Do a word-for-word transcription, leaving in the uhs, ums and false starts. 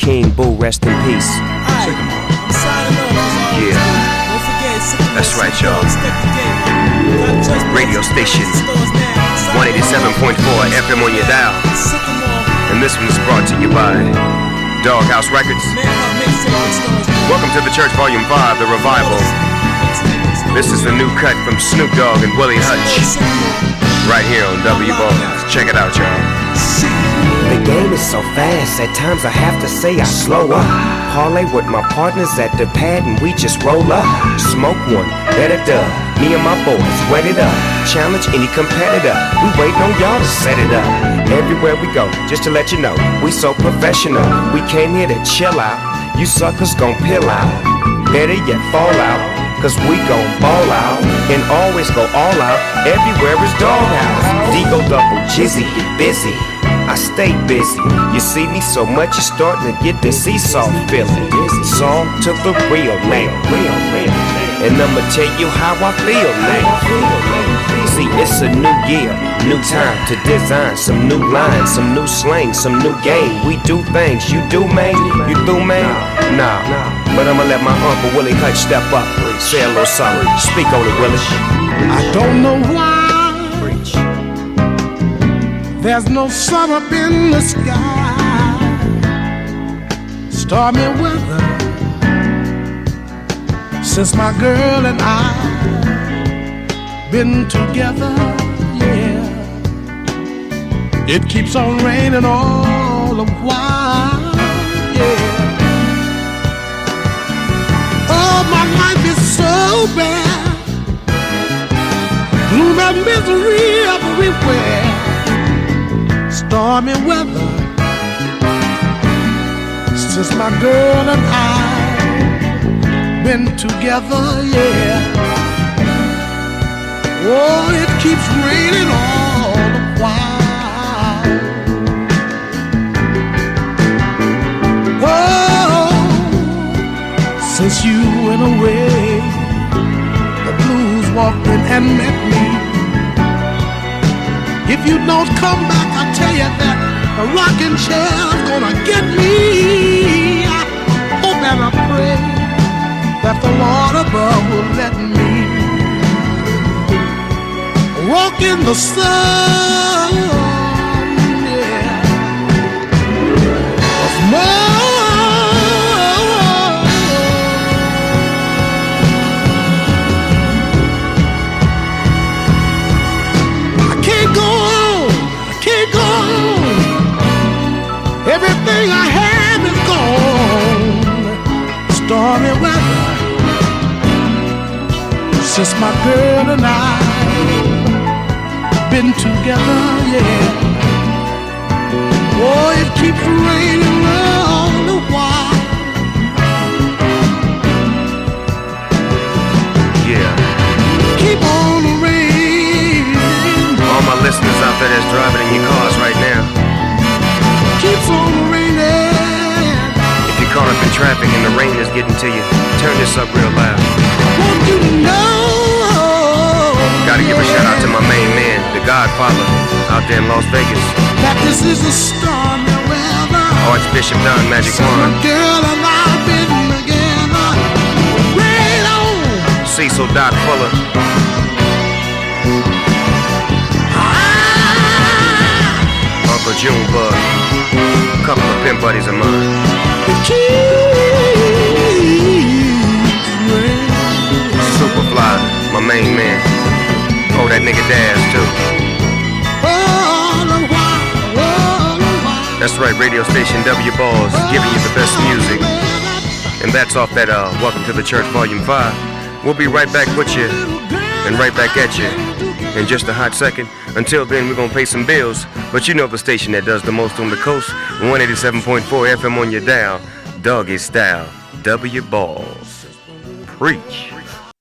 King Boo, rest in peace. Alright, I'm signing off. Yeah. Don't forget, That's right, y'all. Radio station one eighty-seven point four F M on your dial. And this one is brought to you by Doghouse Records. Welcome to the Church Volume five, The Revival. This is the new cut from Snoop Dogg and Willie Hutch, right here on W Balls. Check it out, y'all. The game is so fast, at times I have to say I slow up. Parlay with my partners at the pad and we just roll up. Smoke one, let it up. Me and my boys, wet it up. Challenge any competitor. We waiting on y'all to set it up. Everywhere we go, just to let you know, we so professional. We came here to chill out. You suckers gon' pill out. Better yet fall out, cause we gon' ball out. And always go all out. Everywhere is Doghouse. Digo double, Jizzy, busy. I stay busy. You see me so much, you're starting to get the seesaw feeling. Song to the real man. And I'ma tell you how I feel now. See, it's a new year, new time to design some new lines, some new slang, some new game. We do things, you do, man? You do, man? Nah, but I'ma let my Uncle Willie Hutch step up, say a little something. Speak on it, Willie. I don't know why there's no sun up in the sky. Stormy weather since my girl and I been together, yeah. It keeps on raining all the while, yeah. Oh, my life is so bad, gloom and misery everywhere. Stormy weather since my girl and I been together, yeah. Oh, it keeps raining all the while. Oh, since you went away, the blues walked in and met me. If you don't come back, I tell you that a rocking chair's gonna get me. I hope and I pray that the Lord above will let me walk in the sun, yeah. Of more. Everything I have is gone. Stormy weather since my girl and I been together, yeah. Oh, it keeps raining all the while. Yeah. Keep on raining. All my listeners out there that's driving in your cars right now, keeps on raining. if you're caught up in traffic and the rain is getting to you, turn this up real loud. Won't you know? Gotta give a shout out to my main man, the Godfather, out there in Las Vegas, That this is a stormy weather. Archbishop Don Magic So my Juan, girl and I've been together. Rain on. Cecil Doc Fuller, Ah, Uncle Junebug, a couple of pimp buddies of mine. it keeps raining. Superfly, my main man. Oh, that nigga Daz too. All the while, all the while. That's right, radio station W Balls, giving you the best music. And that's off that uh, Welcome to the Church Volume five. We'll be right back with you and right back at you in just a hot second. Until then, we're gonna pay some bills. But you know the station that does the most on the coast, one eighty-seven point four F M on your dial, Doggy Style, W Balls. Preach.